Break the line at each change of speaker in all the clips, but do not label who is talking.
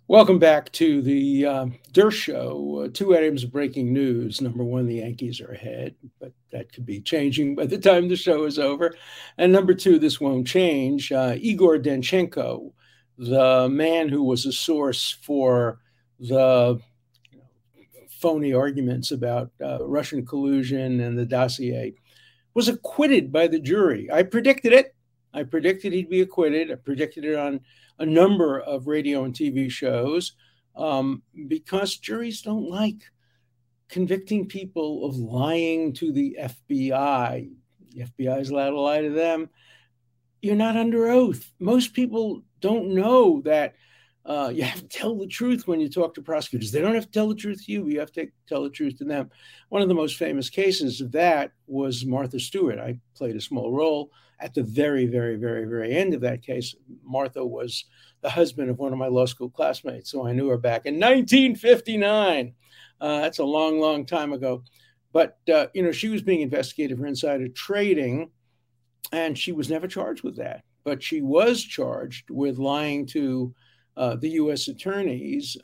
Welcome back to the Der Show. Two items of breaking news. Number one, the Yankees are ahead, but that could be changing by the time the show is over. And number two, this won't change. Igor Danchenko, the man who was a source for the phony arguments about Russian collusion and the dossier, was acquitted by the jury. I predicted it. I predicted he'd be acquitted. I predicted it on a number of radio and TV shows because juries don't like convicting people of lying to the FBI. The FBI is allowed to lie to them. You're not under oath. Most people don't know that you have to tell the truth when you talk to prosecutors. They don't have to tell the truth to you. You have to tell the truth to them. One of the most famous cases of that was Martha Stewart. I played a small role at the very, very, very, very end of that case. Martha was the husband of one of my law school classmates, so I knew her back in 1959. That's a long, long time ago. But, she was being investigated for insider trading, and she was never charged with that. But she was charged with lying to the U.S. attorneys.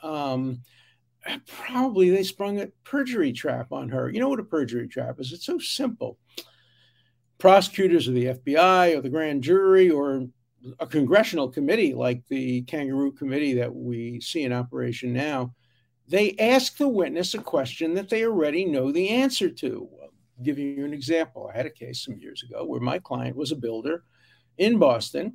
Probably they sprung a perjury trap on her. You know what a perjury trap is? It's so simple. Prosecutors or the FBI or the grand jury or a congressional committee like the Kangaroo Committee that we see in operation now, they ask the witness a question that they already know the answer to. I'll give you an example. I had a case some years ago where my client was a builder in Boston,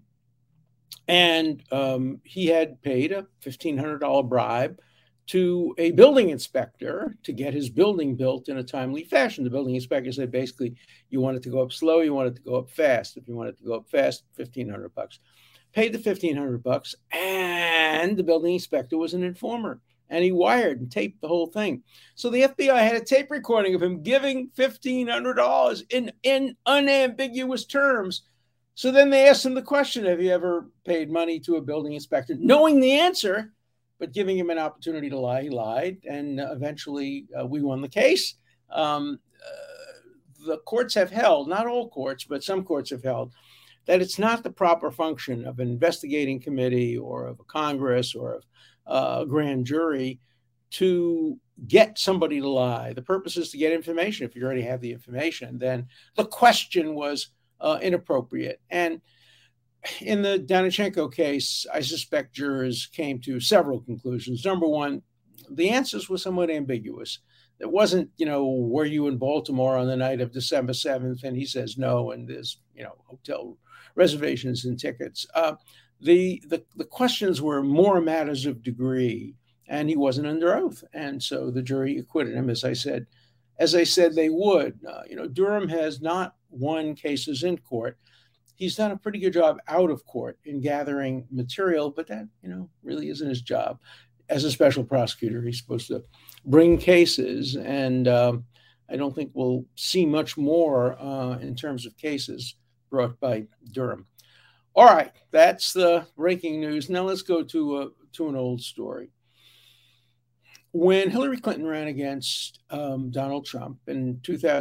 and he had paid a $1,500 bribe to a building inspector to get his building built in a timely fashion. The building inspector said, basically, you want it to go up slow, you want it to go up fast. If you want it to go up fast, $1,500. Paid the $1,500, and the building inspector was an informer, and he wired and taped the whole thing. So the FBI had a tape recording of him giving $1,500 in unambiguous terms. So then they asked him the question, have you ever paid money to a building inspector? Knowing the answer, but giving him an opportunity to lie, he lied. And eventually we won the case. The courts have held, not all courts, but some courts have held, that it's not the proper function of an investigating committee or of a Congress or of a grand jury to get somebody to lie. The purpose is to get information. If you already have the information, then the question was inappropriate. And in the Danchenko case, I suspect jurors came to several conclusions. Number one, the answers were somewhat ambiguous. It wasn't, were you in Baltimore on the night of December 7th? And he says no, and there's, hotel reservations and tickets. The questions were more matters of degree, and he wasn't under oath. And so the jury acquitted him, as I said they would. Durham has not won cases in court. He's done a pretty good job out of court in gathering material, but that, really isn't his job. As a special prosecutor, he's supposed to bring cases, and I don't think we'll see much more in terms of cases brought by Durham. All right, that's the breaking news. Now let's go to an old story. When Hillary Clinton ran against Donald Trump in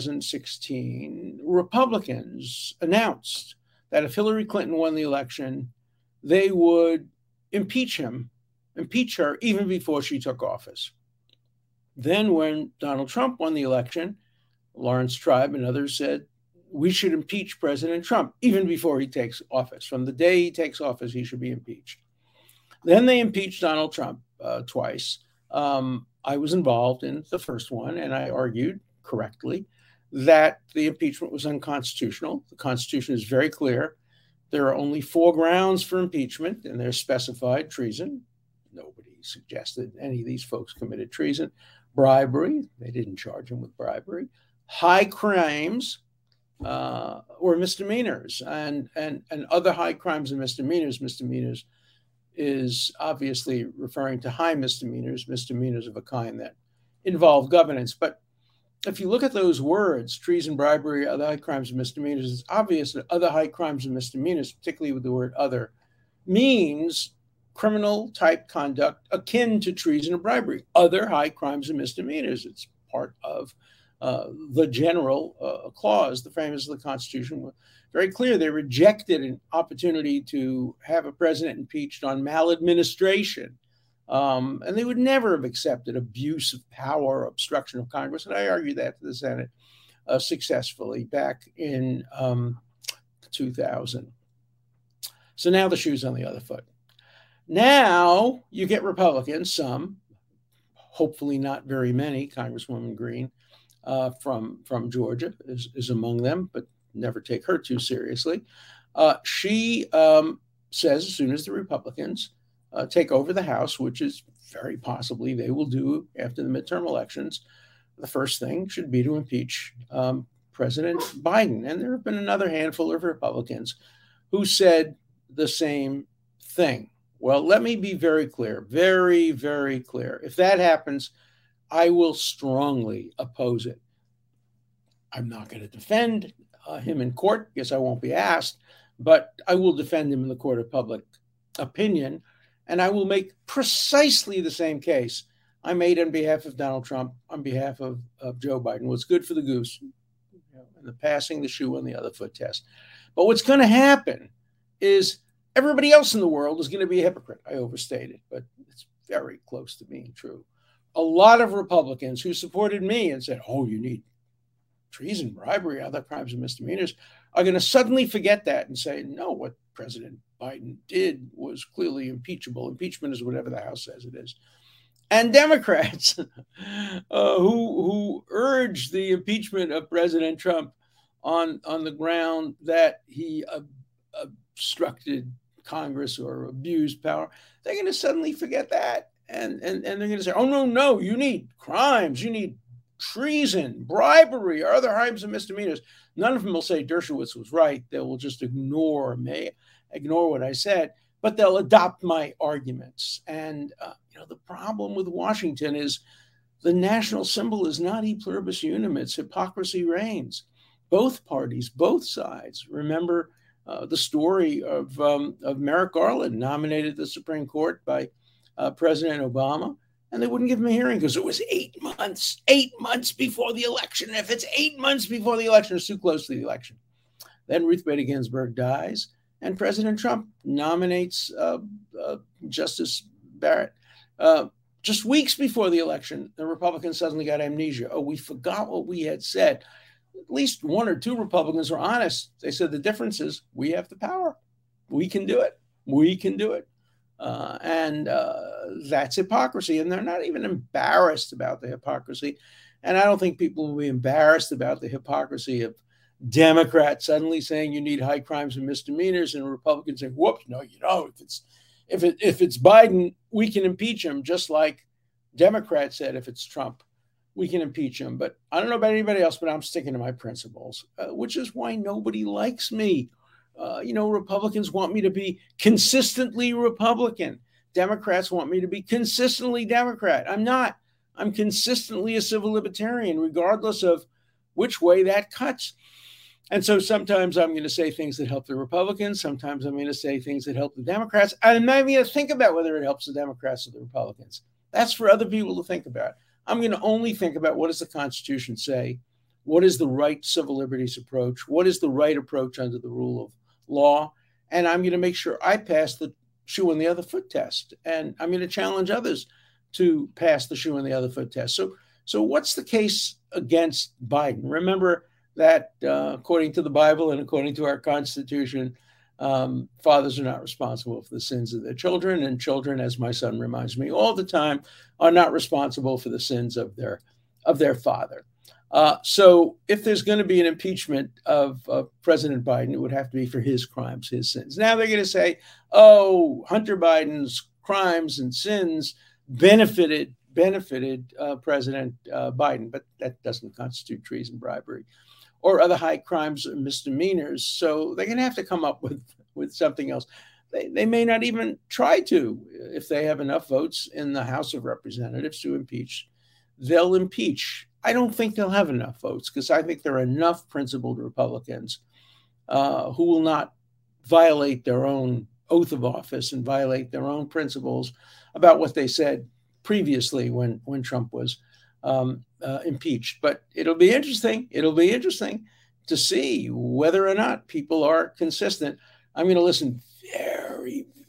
2016, Republicans announced that if Hillary Clinton won the election, they would impeach her even before she took office. Then when Donald Trump won the election, Lawrence Tribe and others said, we should impeach President Trump even before he takes office. From the day he takes office, he should be impeached. Then they impeached Donald Trump twice. I was involved in the first one, and I argued correctly that the impeachment was unconstitutional. The Constitution is very clear. There are only 4 grounds for impeachment, and they're specified: treason. Nobody suggested any of these folks committed treason. Bribery. They didn't charge him with bribery. High crimes or misdemeanors, and other high crimes and misdemeanors. Misdemeanors is obviously referring to high misdemeanors of a kind that involve governance. But if you look at those words, treason, bribery, other high crimes and misdemeanors, it's obvious that other high crimes and misdemeanors, particularly with the word other, means criminal type conduct akin to treason or bribery. Other high crimes and misdemeanors. It's part of the general clause. The framers of the Constitution were very clear. They rejected an opportunity to have a president impeached on maladministration And they would never have accepted abuse of power, obstruction of Congress. And I argued that to the Senate successfully back in 2000. So now the shoe's on the other foot. Now you get Republicans, some, hopefully not very many. Congresswoman Green from Georgia is among them, but never take her too seriously. She says as soon as the Republicans take over the House, which is very possibly they will do after the midterm elections, the first thing should be to impeach President Biden. And there have been another handful of Republicans who said the same thing. Well, let me be very clear, very, very clear. If that happens, I will strongly oppose it. I'm not going to defend him in court because I won't be asked, but I will defend him in the court of public opinion, and I will make precisely the same case I made on behalf of Donald Trump, on behalf of Joe Biden. What's good for the goose, and the passing the shoe on the other foot test. But what's going to happen is everybody else in the world is going to be a hypocrite. I overstated, but it's very close to being true. A lot of Republicans who supported me and said, oh, you need treason, bribery, other crimes and misdemeanors, are going to suddenly forget that and say, no, what President Biden did was clearly impeachable. Impeachment is whatever the House says it is. And Democrats who urged the impeachment of President Trump on the ground that he obstructed Congress or abused power, they're going to suddenly forget that. And they're going to say, oh, no, you need crimes, you need treason, bribery, or other crimes and misdemeanors. None of them will say Dershowitz was right. They will just ignore what I said, but they'll adopt my arguments. And the problem with Washington is the national symbol is not e pluribus unum. It's hypocrisy reigns. Both parties, both sides. Remember the story of Merrick Garland, nominated to the Supreme Court by President Obama, and they wouldn't give him a hearing because it was 8 months before the election. And if it's 8 months before the election, it's too close to the election. Then Ruth Bader Ginsburg dies, and President Trump nominates Justice Barrett. Just weeks before the election, the Republicans suddenly got amnesia. Oh, we forgot what we had said. At least one or two Republicans were honest. They said the difference is we have the power. We can do it. We can do it. And that's hypocrisy. And they're not even embarrassed about the hypocrisy. And I don't think people will be embarrassed about the hypocrisy of Democrats suddenly saying you need high crimes and misdemeanors, and Republicans saying, whoops, no, you don't. If it's Biden, we can impeach him, just like Democrats said if it's Trump, we can impeach him. But I don't know about anybody else, but I'm sticking to my principles, which is why nobody likes me. Republicans want me to be consistently Republican. Democrats want me to be consistently Democrat. I'm not. I'm consistently a civil libertarian, regardless of which way that cuts. And so sometimes I'm going to say things that help the Republicans. Sometimes I'm going to say things that help the Democrats. I'm not even going to think about whether it helps the Democrats or the Republicans. That's for other people to think about. I'm going to only think about what does the Constitution say? What is the right civil liberties approach? What is the right approach under the rule of law? And I'm going to make sure I pass the shoe on the other foot test. And I'm going to challenge others to pass the shoe on the other foot test. So what's the case against Biden? Remember that according to the Bible and according to our Constitution, fathers are not responsible for the sins of their children, and children, as my son reminds me all the time, are not responsible for the sins of their father. So if there's going to be an impeachment of President Biden, it would have to be for his crimes, his sins. Now they're going to say, oh, Hunter Biden's crimes and sins benefited President Biden, but that doesn't constitute treason, bribery, or other high crimes and misdemeanors. So they're going to have to come up with something else. They may not even try to. If they have enough votes in the House of Representatives to impeach, they'll impeach. I don't think they'll have enough votes because I think there are enough principled Republicans who will not violate their own oath of office and violate their own principles about what they said previously when Trump was impeached. But it'll be interesting. It'll be interesting to see whether or not people are consistent. I'm going to listen very,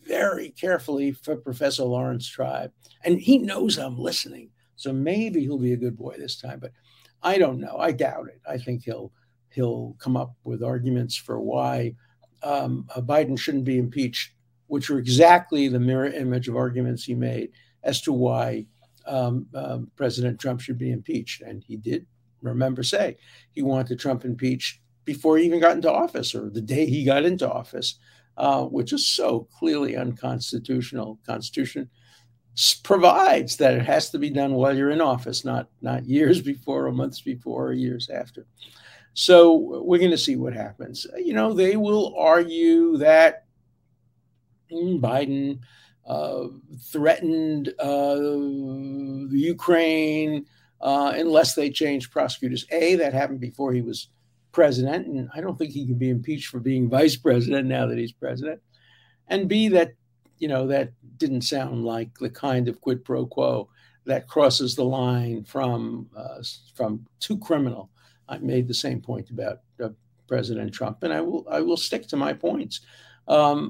very carefully for Professor Lawrence Tribe. And he knows I'm listening. So maybe he'll be a good boy this time. But I don't know. I doubt it. I think he'll come up with arguments for why Biden shouldn't be impeached, which are exactly the mirror image of arguments he made as to why President Trump should be impeached. And he did, remember, say he wanted Trump impeached before he even got into office or the day he got into office, which is so clearly unconstitutional. Constitution provides that it has to be done while you're in office, not years before or months before or years after. So we're going to see what happens. You know, they will argue that Biden threatened the Ukraine unless they change prosecutors. That happened before he was president, and I don't think he can be impeached for being vice president now that he's president. And B, that, you know, that didn't sound like the kind of quid pro quo that crosses the line from too criminal. I made the same point about President Trump, and I will stick to my points. We'll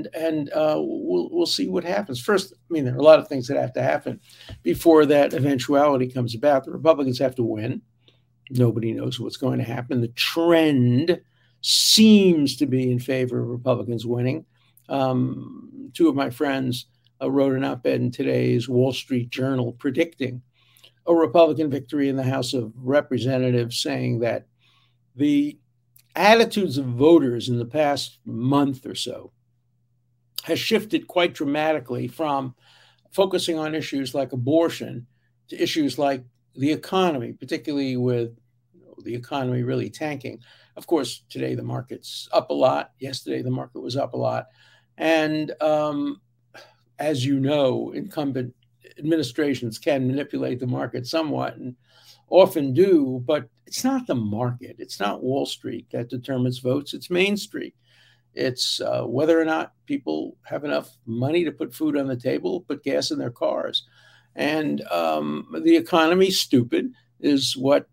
see what happens. First, I mean, there are a lot of things that have to happen before that eventuality comes about. The Republicans have to win. Nobody knows what's going to happen. The trend seems to be in favor of Republicans winning. Two of my friends wrote an op-ed in today's Wall Street Journal predicting a Republican victory in the House of Representatives, saying that the attitudes of voters in the past month or so has shifted quite dramatically from focusing on issues like abortion to issues like the economy, particularly with the economy really tanking. Of course, today the market's up a lot. Yesterday the market was up a lot. And as you know, incumbent administrations can manipulate the market somewhat and often do, but it's not the market. It's not Wall Street that determines votes. It's Main Street. It's whether or not people have enough money to put food on the table, put gas in their cars. And the economy's stupid is what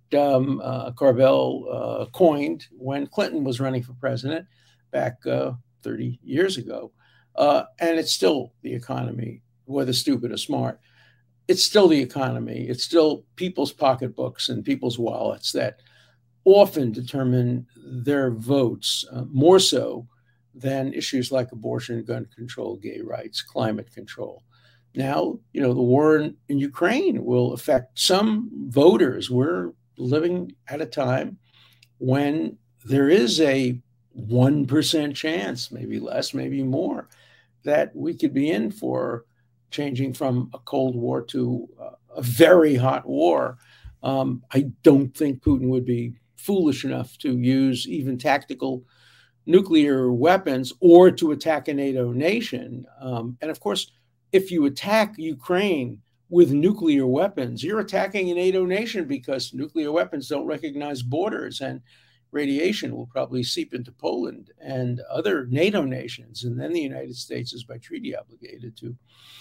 Carvel coined when Clinton was running for president back 30 years ago. And it's still the economy, whether stupid or smart. It's still the economy. It's still people's pocketbooks and people's wallets that often determine their votes, more so than issues like abortion, gun control, gay rights, climate control. Now, you know, the war in Ukraine will affect some voters. We're living at a time when there is a 1% chance, maybe less, maybe more, that we could be in for changing from a Cold War to a very hot war. I don't think Putin would be foolish enough to use even tactical nuclear weapons or to attack a NATO nation. And of course, if you attack Ukraine with nuclear weapons, you're attacking a NATO nation because nuclear weapons don't recognize borders, and radiation will probably seep into Poland and other NATO nations. And then the United States is by treaty obligated to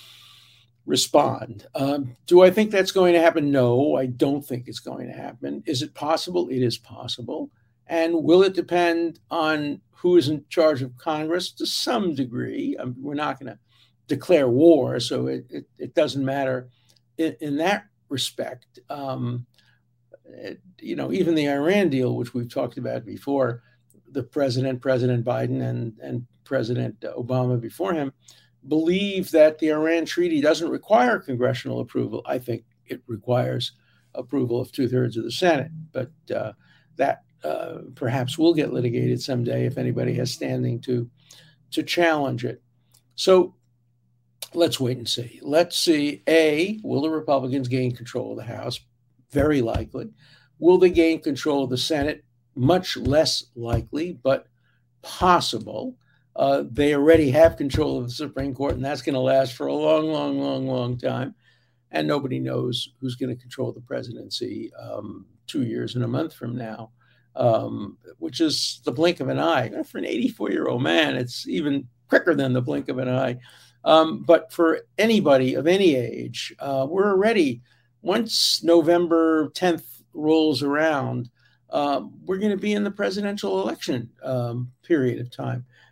respond. Do I think that's going to happen? No, I don't think it's going to happen. Is it possible? It is possible. And will it depend on who is in charge of Congress? To some degree. We're not going to declare war, so it doesn't matter in that respect. You know, even the Iran deal, which we've talked about before, the President Biden and President Obama before him, believe that the Iran treaty doesn't require congressional approval. I think it requires approval of 2/3 of the Senate, but that perhaps will get litigated someday if anybody has standing to challenge it. So let's wait and see. Let's see, will the Republicans gain control of the House? Very likely. Will they gain control of the Senate? Much less likely, but possible. They already have control of the Supreme Court, and that's going to last for a long time. And nobody knows who's going to control the presidency 2 years and a month from now, which is the blink of an eye. For an 84-year-old man, it's even quicker than the blink of an eye. But for anybody of any age, we're already, once November 10th rolls around, we're going to be in the presidential election period of time.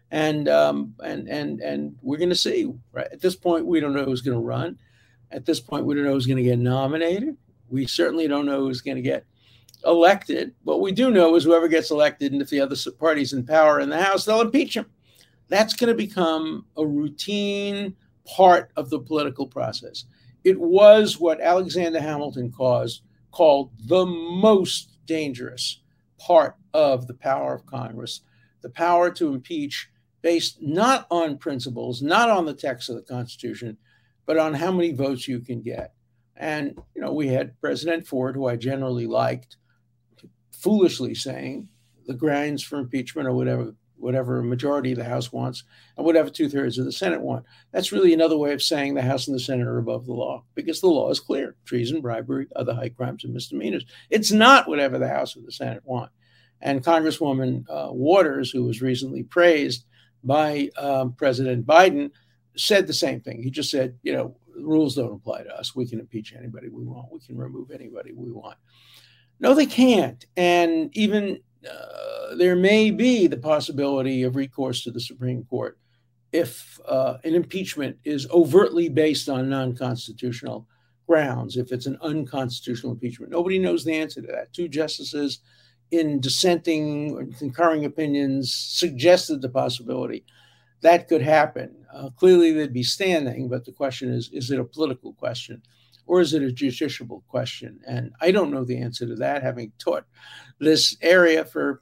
And we're going to see. Right at this point, we don't know who's going to run. At this point, we don't know who's going to get nominated. We certainly don't know who's going to get elected. What we do know is whoever gets elected, and if the other party's in power in the House, they'll impeach him. That's going to become a routine part of the political process. It was what Alexander Hamilton called the most dangerous part of the power of Congress, the power to impeach based not on principles, not on the text of the Constitution, but on how many votes you can get. And, we had President Ford, who I generally liked, foolishly saying the grounds for impeachment or whatever a majority of the House wants and whatever 2/3 of the Senate want. That's really another way of saying the House and the Senate are above the law, because the law is clear. Treason, bribery, other high crimes and misdemeanors. It's not whatever the House or the Senate want. And Congresswoman Waters, who was recently praised by President Biden, said the same thing. He just said, rules don't apply to us. We can impeach anybody we want. We can remove anybody we want. No, they can't. And even there may be the possibility of recourse to the Supreme Court if an impeachment is overtly based on non-constitutional grounds, if it's an unconstitutional impeachment. Nobody knows the answer to that. Two justices in dissenting or concurring opinions suggested the possibility that could happen. Clearly, they'd be standing, but the question is it a political question or is it a justiciable question? And I don't know the answer to that, having taught this area for,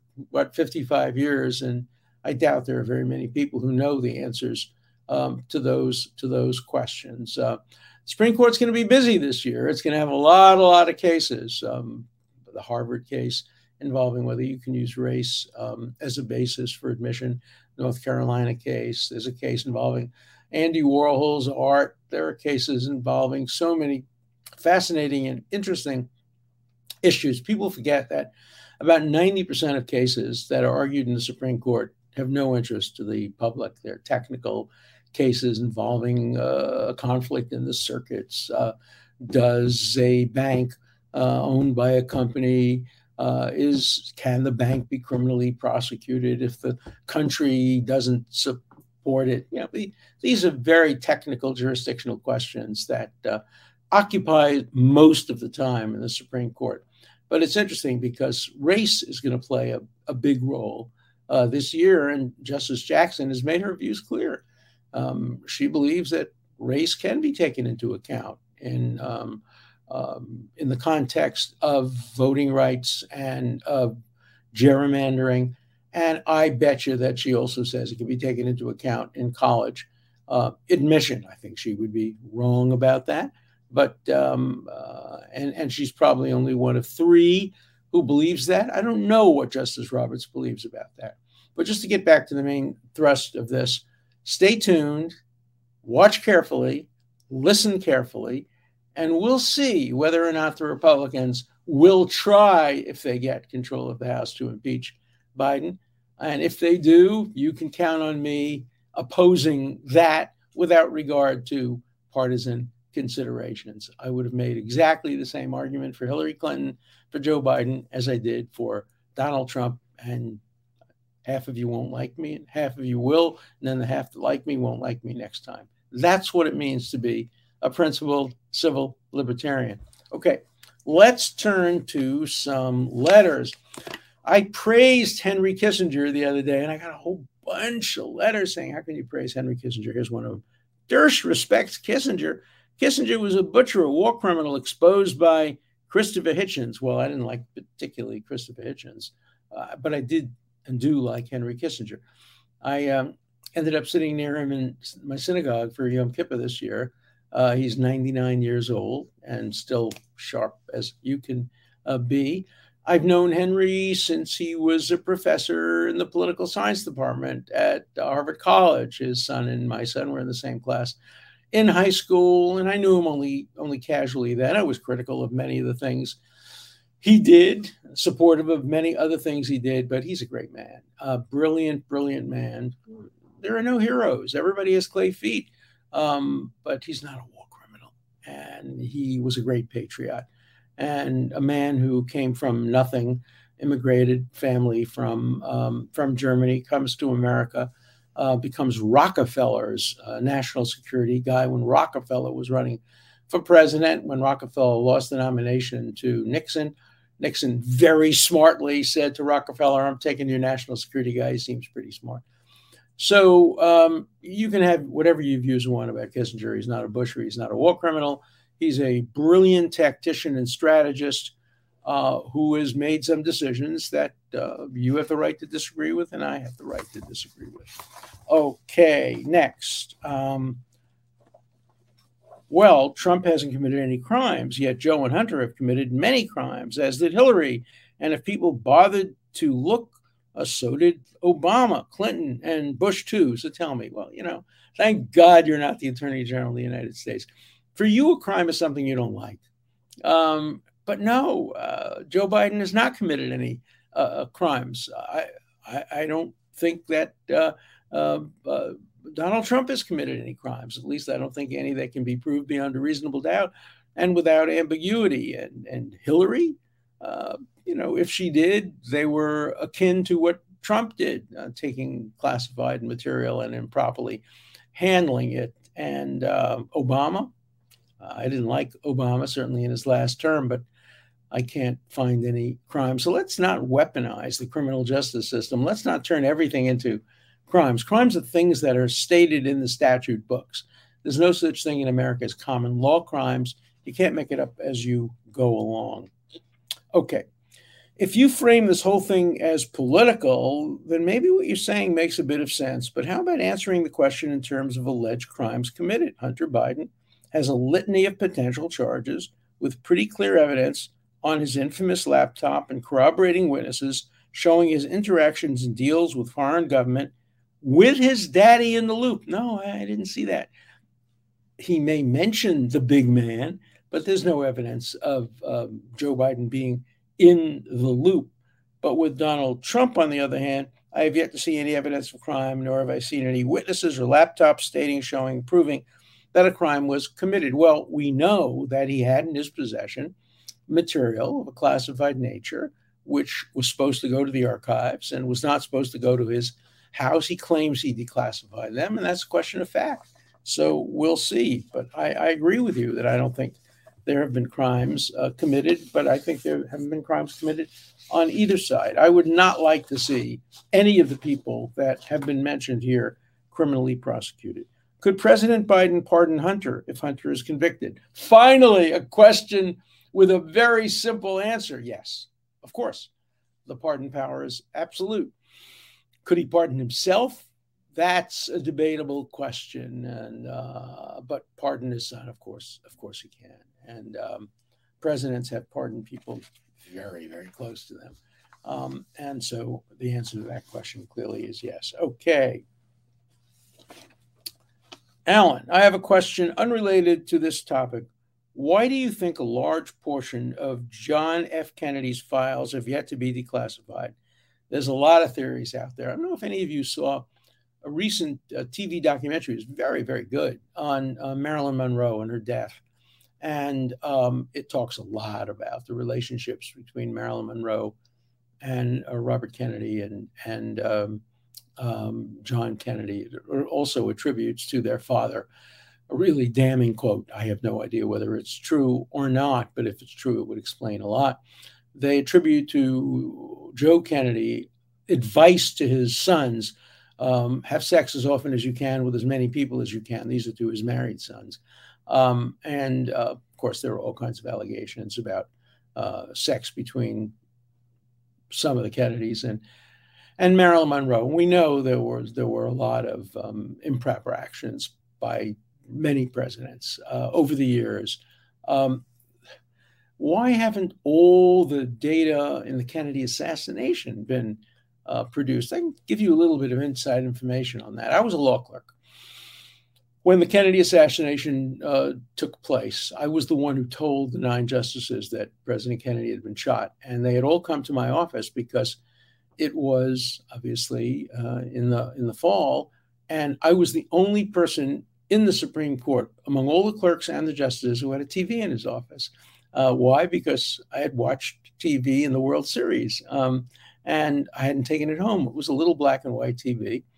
55 years, and I doubt there are very many people who know the answers to those questions. The Supreme Court's going to be busy this year. It's going to have a lot of cases. The Harvard case involving whether you can use race as a basis for admission, North Carolina case. There's a case involving Andy Warhol's art. There are cases involving so many fascinating and interesting issues. People forget that about 90% of cases that are argued in the Supreme Court have no interest to the public. They're technical cases involving a conflict in the circuits. Does a bank owned by a company, can the bank be criminally prosecuted if the country doesn't support it? These are very technical jurisdictional questions that occupy most of the time in the Supreme Court. But it's interesting because race is going to play a big role this year, and Justice Jackson has made her views clear. She believes that race can be taken into account in the context of voting rights and of gerrymandering. And I bet you that she also says it can be taken into account in college admission. I think she would be wrong about that. But and she's probably only one of three who believes that. I don't know what Justice Roberts believes about that. But just to get back to the main thrust of this, stay tuned, watch carefully, listen carefully, and we'll see whether or not the Republicans will try, if they get control of the House, to impeach Biden. And if they do, you can count on me opposing that without regard to partisan considerations. I would have made exactly the same argument for Hillary Clinton, for Joe Biden, as I did for Donald Trump. And half of you won't like me, and half of you will, and then the half that like me won't like me next time. That's what it means to be a principled civil libertarian. Okay, let's turn to some letters. I praised Henry Kissinger the other day, and I got a whole bunch of letters saying, how can you praise Henry Kissinger? Here's one of them. Durst respects Kissinger. Kissinger was a butcher, a war criminal exposed by Christopher Hitchens. Well, I didn't like particularly Christopher Hitchens, but I did and do like Henry Kissinger. I ended up sitting near him in my synagogue for Yom Kippur this year. He's 99 years old and still sharp as you can be. I've known Henry since he was a professor in the political science department at Harvard College. His son and my son were in the same class in high school, and I knew him only casually then. I was critical of many of the things he did, supportive of many other things he did, but he's a great man, a brilliant man. There are no heroes. Everybody has clay feet, but he's not a war criminal, and he was a great patriot and a man who came from nothing, immigrated family from Germany, comes to America, becomes Rockefeller's national security guy when Rockefeller was running for president. When Rockefeller lost the nomination to Nixon, Nixon very smartly said to Rockefeller, I'm taking your national security guy. He seems pretty smart. So you can have whatever you views want about Kissinger. He's not a Busher. He's not a war criminal. He's a brilliant tactician and strategist who has made some decisions that you have the right to disagree with and I have the right to disagree with. Okay, next. Well, Trump hasn't committed any crimes, yet Joe and Hunter have committed many crimes, as did Hillary. And if people bothered to look, so did Obama, Clinton, and Bush too. So tell me, well, thank God you're not the Attorney General of the United States. For you, a crime is something you don't like. But no, Joe Biden has not committed any crimes. I don't think that Donald Trump has committed any crimes. At least I don't think any that can be proved beyond a reasonable doubt and without ambiguity. And Hillary, if she did, they were akin to what Trump did, taking classified material and improperly handling it. And Obama, I didn't like Obama, certainly in his last term, but I can't find any crime. So let's not weaponize the criminal justice system. Let's not turn everything into crimes. Crimes are things that are stated in the statute books. There's no such thing in America as common law crimes. You can't make it up as you go along. Okay. If you frame this whole thing as political, then maybe what you're saying makes a bit of sense. But how about answering the question in terms of alleged crimes committed? Hunter Biden has a litany of potential charges with pretty clear evidence on his infamous laptop and corroborating witnesses showing his interactions and deals with foreign government with his daddy in the loop. No, I didn't see that. He may mention the big man, but there's no evidence of Joe Biden being in the loop. But with Donald Trump, on the other hand, I have yet to see any evidence of crime, nor have I seen any witnesses or laptops proving that a crime was committed. Well, we know that he had in his possession material of a classified nature, which was supposed to go to the archives and was not supposed to go to his house. He claims he declassified them, and that's a question of fact. So we'll see. But I agree with you that I don't think there have been crimes committed, but I think there haven't been crimes committed on either side. I would not like to see any of the people that have been mentioned here criminally prosecuted. Could President Biden pardon Hunter if Hunter is convicted? Finally, a question with a very simple answer. Yes, of course. The pardon power is absolute. Could he pardon himself? That's a debatable question. But pardon his son, of course he can. And presidents have pardoned people very, very close to them. And so the answer to that question clearly is yes. Okay. Alan, I have a question unrelated to this topic. Why do you think a large portion of John F. Kennedy's files have yet to be declassified? There's a lot of theories out there. I don't know if any of you saw a recent TV documentary. It's very, very good on Marilyn Monroe and her death. And it talks a lot about the relationships between Marilyn Monroe and Robert Kennedy and John Kennedy. It also attributes to their father a really damning quote. I have no idea whether it's true or not, but if it's true, it would explain a lot. They attribute to Joe Kennedy advice to his sons: have sex as often as you can with as many people as you can. These are to his married sons. And of course, there are all kinds of allegations about sex between some of the Kennedys and Marilyn Monroe. We know there were a lot of improper actions by many presidents over the years. Why haven't all the data in the Kennedy assassination been produced? I can give you a little bit of inside information on that. I was a law clerk when the Kennedy assassination took place. I was the one who told the 9 justices that President Kennedy had been shot, and they had all come to my office because it was obviously in the fall, and I was the only person in the Supreme Court among all the clerks and the justices who had a TV in his office. Why? Because I had watched TV in the World Series, and I hadn't taken it home. It was a little black and white TV.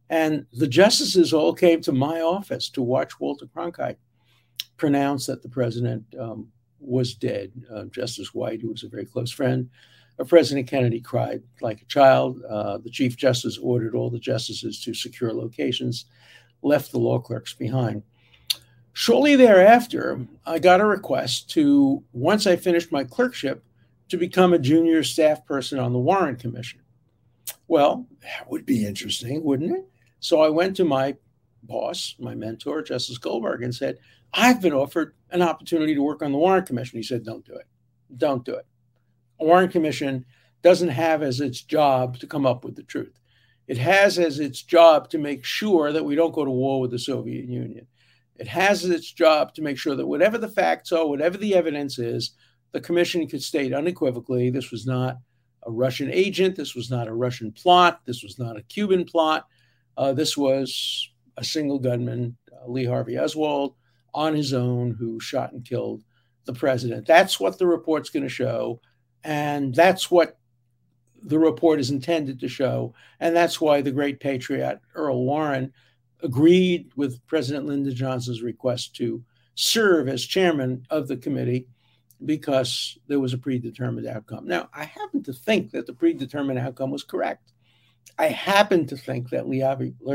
And the justices all came to my office to watch Walter Cronkite pronounce that the president was dead. Justice White, who was a very close friend of President Kennedy, cried like a child. The Chief Justice ordered all the justices to secure locations, left the law clerks behind. Shortly thereafter, I got a request to, once I finished my clerkship, to become a junior staff person on the Warren Commission. Well, that would be interesting, wouldn't it? So I went to my boss, my mentor, Justice Goldberg, and said, I've been offered an opportunity to work on the Warren Commission. He said, don't do it. Don't do it. A Warren Commission doesn't have as its job to come up with the truth. It has as its job to make sure that we don't go to war with the Soviet Union. It has as its job to make sure that whatever the facts are, whatever the evidence is, the commission could state unequivocally this was not a Russian agent, this was not a Russian plot, this was not a Cuban plot. This was a single gunman, Lee Harvey Oswald, on his own, who shot and killed the president. That's what the report's going to show, and that's what the report is intended to show, and that's why the great patriot Earl Warren agreed with President Lyndon Johnson's request to serve as chairman of the committee, because there was a predetermined outcome. Now, I happen to think that the predetermined outcome was correct. I happen to think that Lee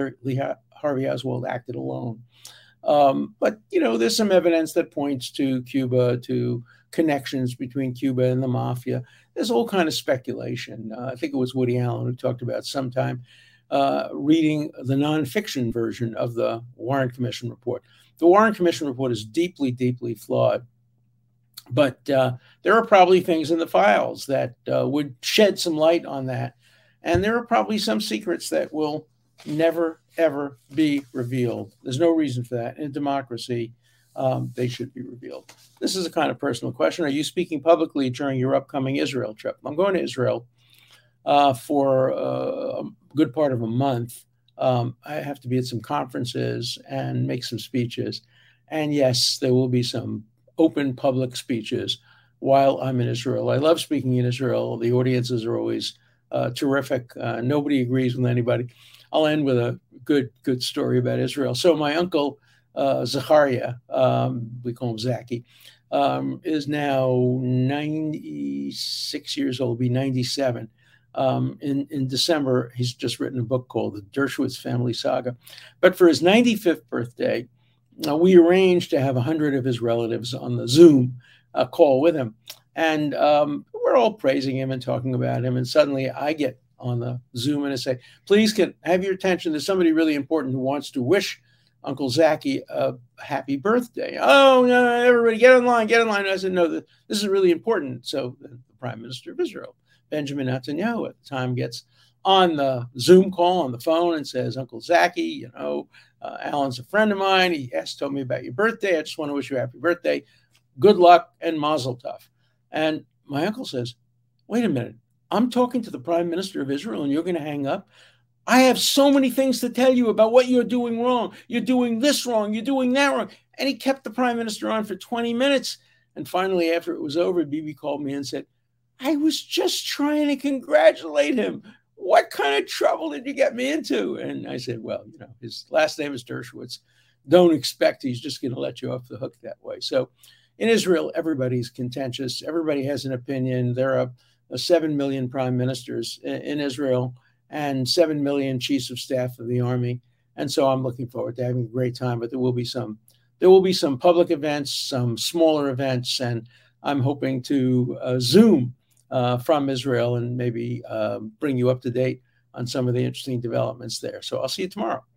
Harvey Oswald acted alone. But, there's some evidence that points to Cuba, to connections between Cuba and the mafia. There's all kind of speculation. I think it was Woody Allen who talked about sometime reading the nonfiction version of the Warren Commission report. The Warren Commission report is deeply, deeply flawed. But there are probably things in the files that would shed some light on that. And there are probably some secrets that will never, ever be revealed. There's no reason for that. In democracy, they should be revealed. This is a kind of personal question. Are you speaking publicly during your upcoming Israel trip? I'm going to Israel for a good part of a month. I have to be at some conferences and make some speeches. And yes, there will be some open public speeches while I'm in Israel. I love speaking in Israel. The audiences are always terrific. Nobody agrees with anybody. I'll end with a good story about Israel. So my uncle, Zachariah, we call him Zachy, is now 96 years old, be 97. In December, he's just written a book called The Dershowitz Family Saga. But for his 95th birthday, we arranged to have 100 of his relatives on the Zoom call with him. And we're all praising him and talking about him. And suddenly I get on the Zoom and I say, please can I have your attention. There's somebody really important who wants to wish Uncle Zachy a happy birthday. Oh, no, everybody get in line, get in line. And I said, no, this is really important. So the Prime Minister of Israel, Benjamin Netanyahu, at the time gets on the Zoom call on the phone and says, Uncle Zachy, Alan's a friend of mine. He told me about your birthday. I just want to wish you a happy birthday. Good luck and mazel tov. And my uncle says, wait a minute. I'm talking to the Prime Minister of Israel and you're going to hang up? I have so many things to tell you about what you're doing wrong. You're doing this wrong. You're doing that wrong. And he kept the Prime Minister on for 20 minutes. And finally, after it was over, Bibi called me and said, I was just trying to congratulate him. What kind of trouble did you get me into? And I said, well, his last name is Dershowitz. Don't expect he's just going to let you off the hook that way. So in Israel, everybody's contentious. Everybody has an opinion. There are 7 million prime ministers in Israel and 7 million chiefs of staff of the army. And so I'm looking forward to having a great time, but there will be some public events, some smaller events, and I'm hoping to Zoom from Israel and maybe bring you up to date on some of the interesting developments there. So I'll see you tomorrow.